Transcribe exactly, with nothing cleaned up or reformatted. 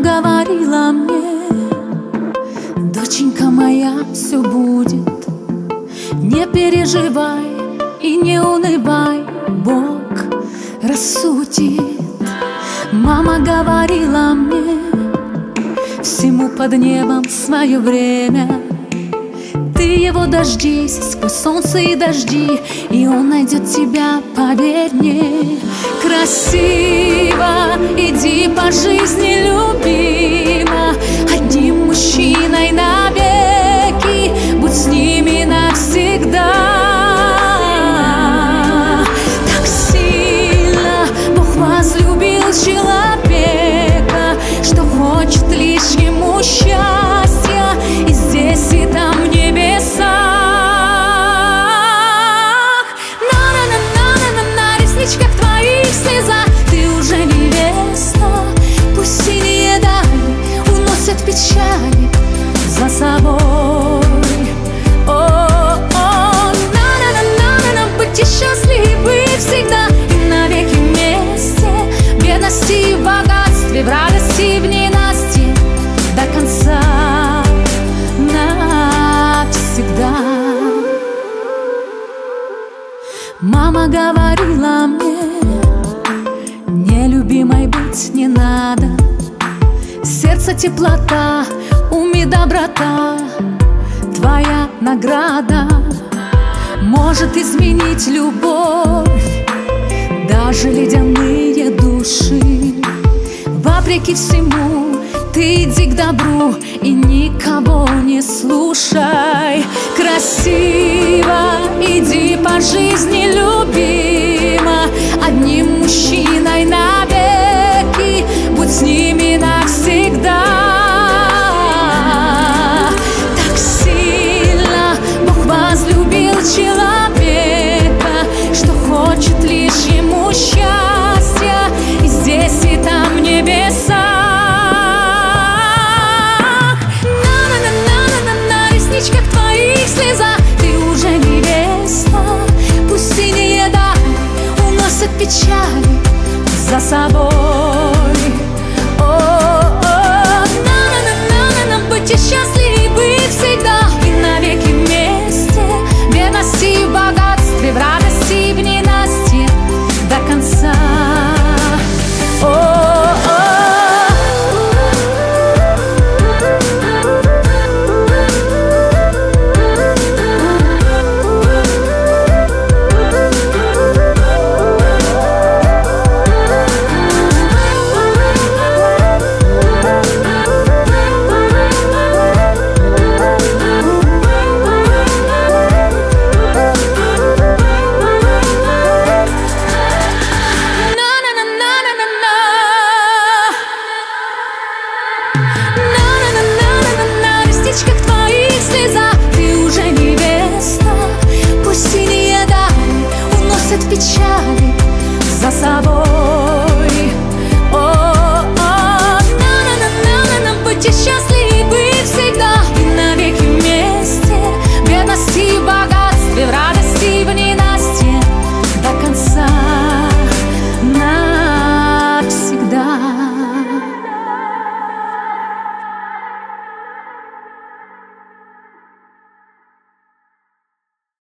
говорила мне: доченька моя, все будет, не переживай и не унывай, Бог рассудит. Мама говорила мне: всему под небом свое время, ты его дождись сквозь солнце и дожди, и он найдет тебя, поверь мне. Красиво иди по жизни, любима, одним мужчиной навеки, будь с ними навсегда. Так сильно Бог возлюбил человека, что хочет лишь ему счастья и здесь, и там, в небесах. На-на-на-на-на-на, ресничках твоих слеза, ты уже невеста. Пусть синие дали уносят печали за собой. О-о, на-на-на-на-на, будьте счастливы всегда и навеки вместе, в бедности и в богатстве, в радости и в ненастье, до конца, навсегда. Мама говорила мне: нелюбимой быть не надо, сердце теплота, ум и доброта, твоя награда может изменить любовь, даже ледяные души. Вопреки всему ты иди к добру и никого не слушай. Красиво иди по жизни, любима, одним мужчиной навеки, будь с ними навсегда. Так сильно Бог возлюбил человека, что хочет лишь ему счастья и здесь, и там, в небесах. На-на-на-на-на-на, ресничках твоих слеза, ты уже невеста. Пусть синие дали уносят печали за собой. О-о-о, на-на-на-на-на, будьте счастливы всегда и навеки вместе, в бедности и в богатстве, в радости и в ненастье, до конца. Как